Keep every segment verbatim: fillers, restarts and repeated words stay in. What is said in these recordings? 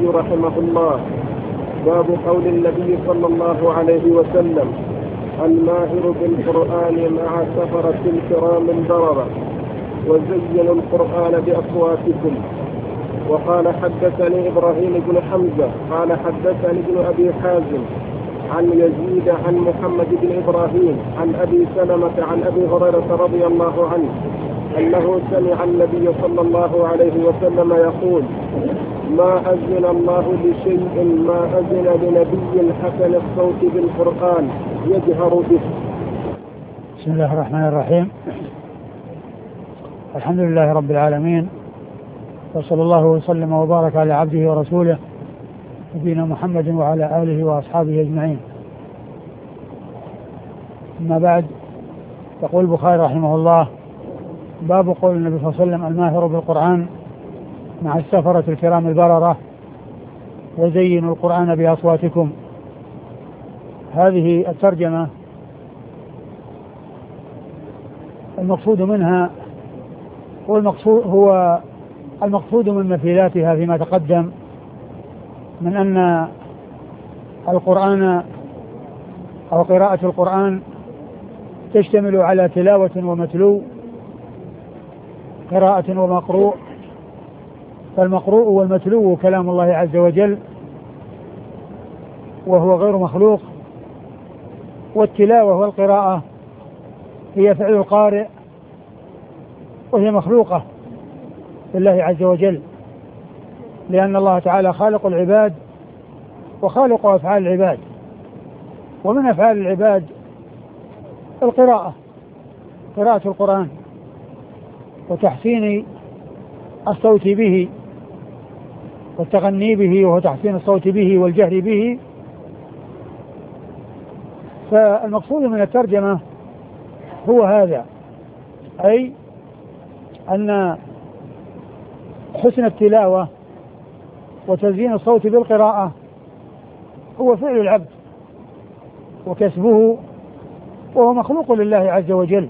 البخاري رحمه الله: باب قول النبي صلى الله عليه وسلم: الماهر بالقرآن مع سفرة الكرام البررة، وزينوا القرآن بأصواتكم. وقال: حدثني إبراهيم بن حمزة قال حدثني ابن أبي حازم عن يزيد عن محمد بن إبراهيم عن أبي سلمة عن أبي هريرة رضي الله عنه أنه سمع النبي صلى الله عليه وسلم يقول: ما أذن الله لشيء ما أذن لنبي حسن الصوت بالقرآن يجهر به. بسم الله الرحمن الرحيم. الحمد لله رب العالمين، وصلى الله وسلم وبارك على عبده ورسوله نبينا محمد وعلى آله وأصحابه أجمعين. أما بعد، يقول البخاري رحمه الله: باب قول النبي صلى الله عليه وسلم: الماهر بالقرآن مع السفرة الكرام البررة، وزينوا القرآن بأصواتكم. هذه الترجمة المقصود منها هو المقصود هو المقصود من مثيلاتها فيما تقدم من أن القرآن أو قراءة القرآن تشتمل على تلاوة ومتلو، قراءة ومقروء. فالمقروء والمتلو كلام الله عز وجل وهو غير مخلوق، والتلاوة والقراءة هي فعل القارئ وهي مخلوقة لله عز وجل، لأن الله تعالى خالق العباد وخالق أفعال العباد، ومن أفعال العباد القراءة، قراءة القرآن وتحسين الصوت به والتغني به، وهو تحسين الصوت به والجهر به. فالمقصود من الترجمة هو هذا، أي أن حسن التلاوة وتزيين الصوت بالقراءة هو فعل العبد وكسبه، وهو مخلوق لله عز وجل.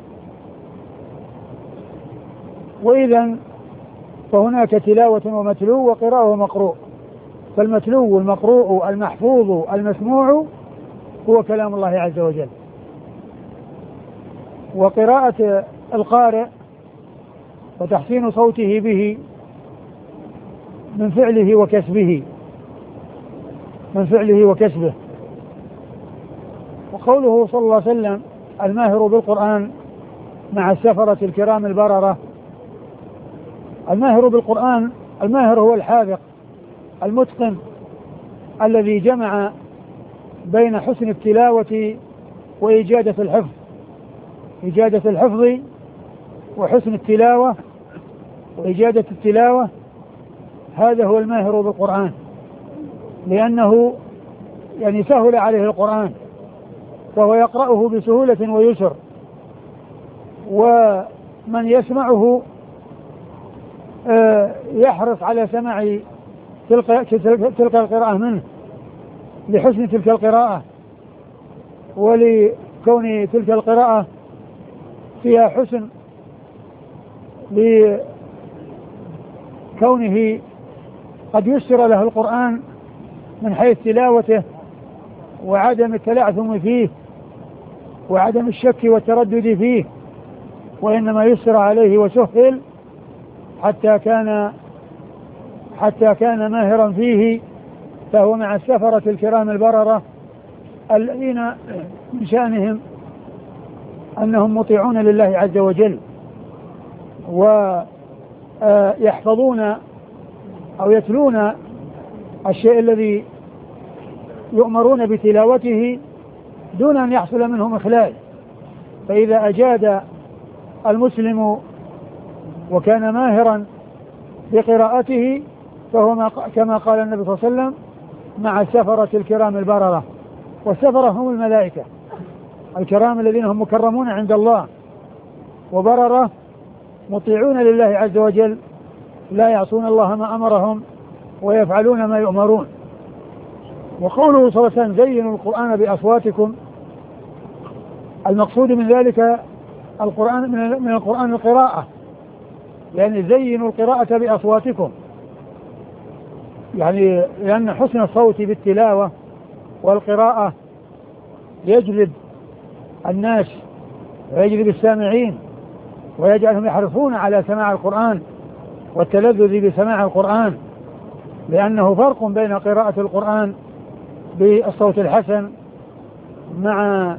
وإذا فهناك تلاوة ومتلو وقراءة ومقروء، فالمتلو والمقروء المحفوظ المسموع هو كلام الله عز وجل، وقراءة القارئ وتحسين صوته به من فعله وكسبه من فعله وكسبه. وقوله صلى الله عليه وسلم: الماهر بالقرآن مع السفرة الكرام البررة. الماهر بالقرآن، الماهر هو الحاذق المتقن الذي جمع بين حسن التلاوة وإجادة الحفظ، إجادة الحفظ وحسن التلاوة وإجادة التلاوة. هذا هو الماهر بالقرآن، لأنه يعني سهل عليه القرآن وهو يقرأه بسهولة ويسر، ومن يسمعه يحرص على سماع تلك القراءة منه لحسن تلك القراءة، ولكون تلك القراءة فيها حسن، لكونه قد يسر له القرآن من حيث تلاوته وعدم التلعثم فيه وعدم الشك والتردد فيه، وإنما يسر عليه وسهل حتى كان حتى كان ماهرا فيه. فهو مع السفرة الكرام البررة الذين من شأنهم أنهم مطيعون لله عز وجل، ويحفظون أو يتلون الشيء الذي يؤمرون بتلاوته دون أن يحصل منهم إخلال. فإذا أجاد المسلم وكان ماهرا بقراءته فهو كما قال النبي صلى الله عليه وسلم: مع السفرة الكرام البررة. والسفرة هم الملائكة الكرام الذين هم مكرمون عند الله، وبررة مطيعون لله عز وجل لا يعصون الله ما أمرهم ويفعلون ما يؤمرون. وقوله صلى الله عليه وسلم: زينوا القرآن بأصواتكم، المقصود من ذلك القرآن من القرآن القراءة، يعني زينوا القراءة بأصواتكم. يعني لأن حسن الصوت بالتلاوة والقراءة يجلب الناس ويجلب السامعين ويجعلهم يحرصون على سماع القرآن والتلذذ بسماع القرآن، لأنه فرق بين قراءة القرآن بالصوت الحسن مع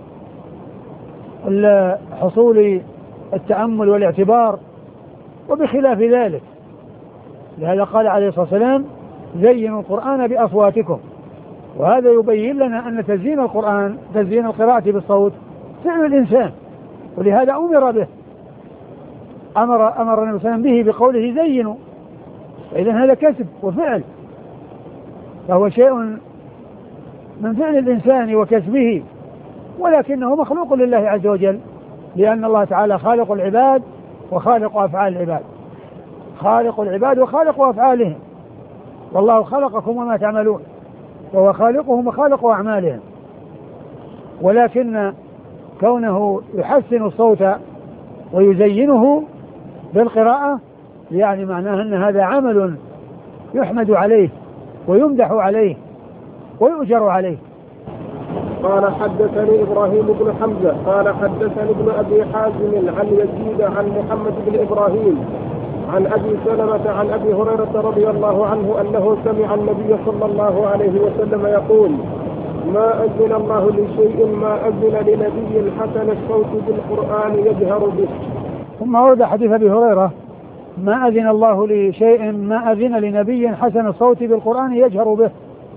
حصول التأمل والاعتبار وبخلاف ذلك. لهذا قال عليه الصلاة والسلام زينوا القرآن بأصواتكم، وهذا يبين لنا أن تزيين القرآن تزيين القراءة بالصوت فعل الإنسان، ولهذا أمر به أمر أمر النبي صلى الله عليه وسلم به بقوله زينوا، فإذن هذا كسب وفعل، فهو شيء من فعل الإنسان وكسبه، ولكنه مخلوق لله عز وجل، لأن الله تعالى خالق العباد وخالق أفعال العباد، خالق العباد وخالق أفعالهم، والله خلقكم وما تعملون، وهو خالقهم وخالق أعمالهم. ولكن كونه يحسن الصوت ويزينه بالقراءة يعني معناه أن هذا عمل يحمد عليه ويمدح عليه ويؤجر عليه. قال حدثني إبراهيم بن حمزة قال حدثني ابن أبي حازم عن يزيد عن محمد بن إبراهيم عن أبي سلمة عن أبي هريرة رضي الله عنه أنه سمع النبي صلى الله عليه وسلم يقول ما أذن الله لشيء ما أذن لنبي حسن الصوت بالقرآن يجهر به. ثم ورد حديث أبي هريرة ما أذن الله لشيء ما أذن لنبي حسن الصوت بالقرآن يجهر به.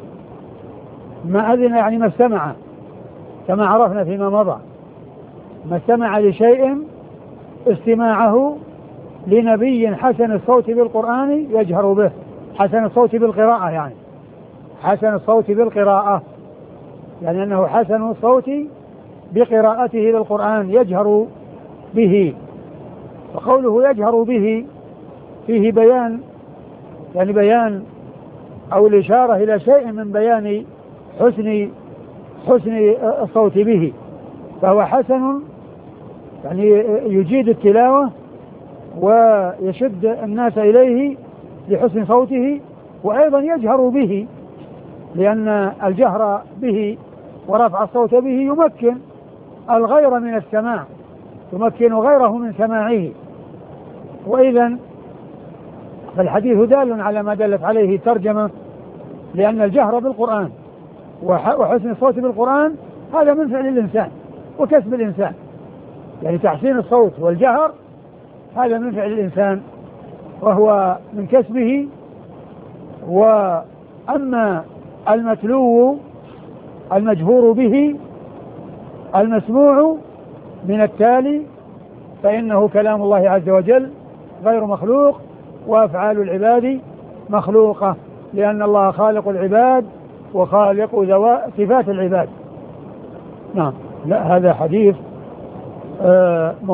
ما أذن يعني ما استمع، كما عرفنا فيما مضى، ما استمع لشيء استماعه لنبي حسن الصوت بالقرآن يجهر به، حسن الصوت بالقراءة يعني حسن الصوت بالقراءة يعني أنه حسن الصوت بقراءته للقرآن يجهر به. وقوله يجهر به فيه بيان يعني بيان أو الإشارة إلى شيء من بيان حسن حسن الصوت به، فهو حسن يعني يجيد التلاوة ويشد الناس إليه لحسن صوته، وأيضا يجهر به لأن الجهر به ورفع الصوت به يمكن الغير من السماع، يمكن غيره من سماعه. وإذن فالحديث دال على ما دلت عليه الترجمة، لأن الجهر بالقرآن وحسن الصوت بالقرآن هذا من فعل الإنسان وكسب الإنسان، يعني تحسين الصوت والجهر هذا من فعل الإنسان وهو من كسبه. وأما المتلو المجهور به المسموع من التالي فإنه كلام الله عز وجل غير مخلوق، وأفعال العباد مخلوقة، لأن الله خالق العباد وخالق صفات العباد. نعم. لا هذا حديث آه